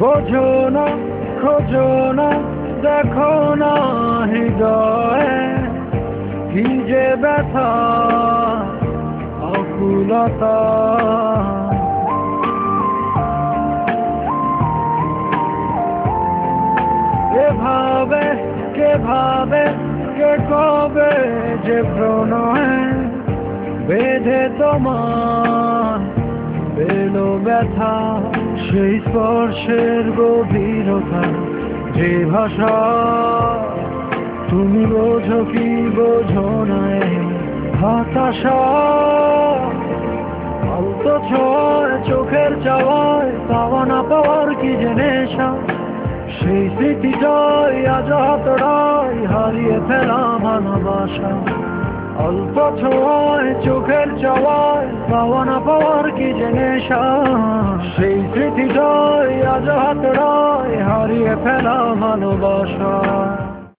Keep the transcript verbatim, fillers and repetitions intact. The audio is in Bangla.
বোঝো না, খোঁজো না, দেখো না হৃদয়ে কি যে ব্যথা, অকুলতা। এভাবে কে ভাবে, কে কবে যে প্রণয়ে বেঁধে তোমার পেলো ব্যথা। সেই স্পর্শের গভীরতা, যে ভাষা তুমি বোঝো কি বোঝো না এই হতাশা। আলতো ছোঁয়ায় চোখের চাওয়ায় পাওয়া না পাওয়ার কি যে নেশা। সেই স্মৃতিটাই আজ হাতড়াই হারিয়ে ফেলা ভালোবাসা। অল্প ছোঁয়ায় চোখের চাওয়ায় পাওয়া না পাওয়ার কি যে নেশা। সেই স্মৃতিটাই আজ হাতড়াই হারিয়ে ফেলা ভালোবাসা।